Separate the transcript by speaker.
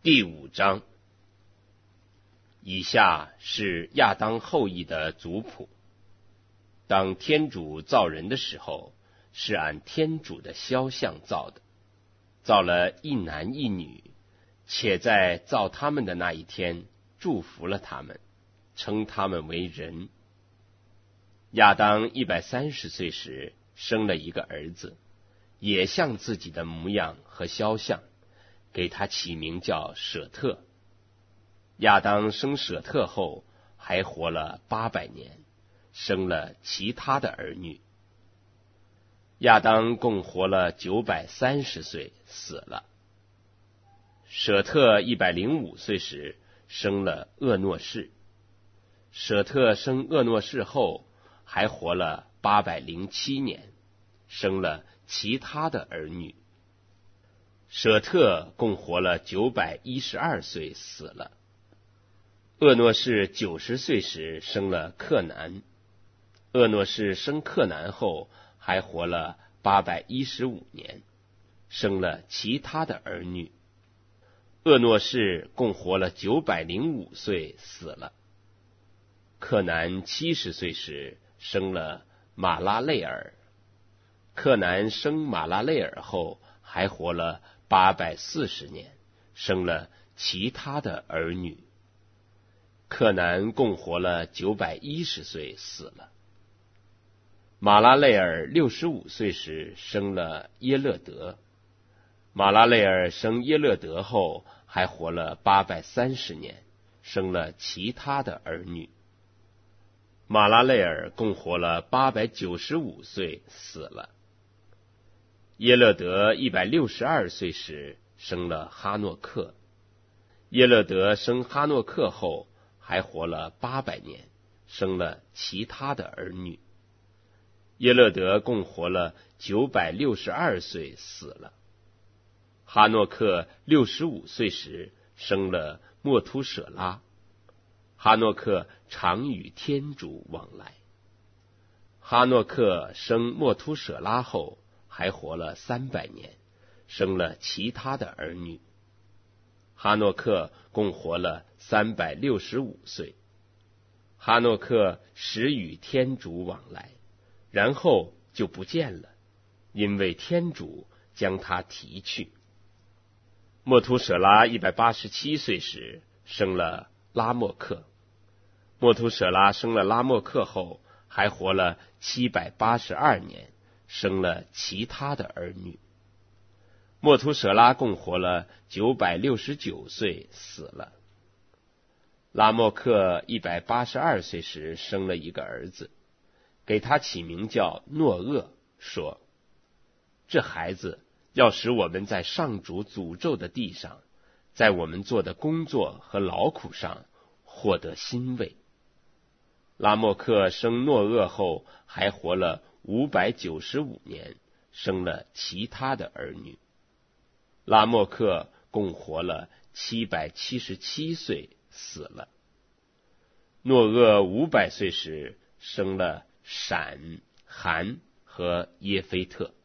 Speaker 1: 第5章。以下是亚当后裔的族谱。当天主造人的时候，是按天主的肖像造的，造了一男一女，且在造他们的那一天祝福了他们，称他们为人。亚当130岁时生了一个儿子，也像自己的模样和肖像，给他起名叫舍特。亚当生舍特后还活了800年，生了其他的儿女。亚当共活了930岁，死了。舍特105岁时生了厄诺士。舍特生厄诺士后还活了807年，生了其他的儿女。舍特共活了912岁，死了。厄诺士90岁时生了克南。厄诺士生克南后还活了815年，生了其他的儿女。厄诺士共活了905岁，死了。克南70岁时生了马拉累尔。克南生马拉累尔后还活了840年，生了其他的儿女。克南共活了910岁，死了。马拉累尔65岁时生了耶勒德。马拉累尔生耶勒德后还活了830年，生了其他的儿女。马拉累尔共活了895岁，死了。耶勒德162岁时生了哈诺克。耶勒德生哈诺克后还活了800年，生了其他的儿女。耶勒德共活了962岁，死了。哈诺克65岁时生了莫突舍拉。哈诺克常与天主往来。哈诺克生莫突舍拉后还活了300年，生了其他的儿女。哈诺克共活了365岁。哈诺克时与天主往来，然后就不见了，因为天主将他提去。莫突舍拉187岁时生了拉莫克。莫突舍拉生了拉莫克后还活了782年，生了其他的儿女。莫突舍拉共活了969岁，死了。拉莫克182岁时生了一个儿子，给他起名叫诺厄，说：这孩子要使我们在上主诅咒的地上，在我们做的工作和劳苦上获得欣慰。拉莫克生诺厄后还活了595年，生了其他的儿女。拉莫克共活了777岁，死了。诺厄500岁时生了闪、含和耶菲特。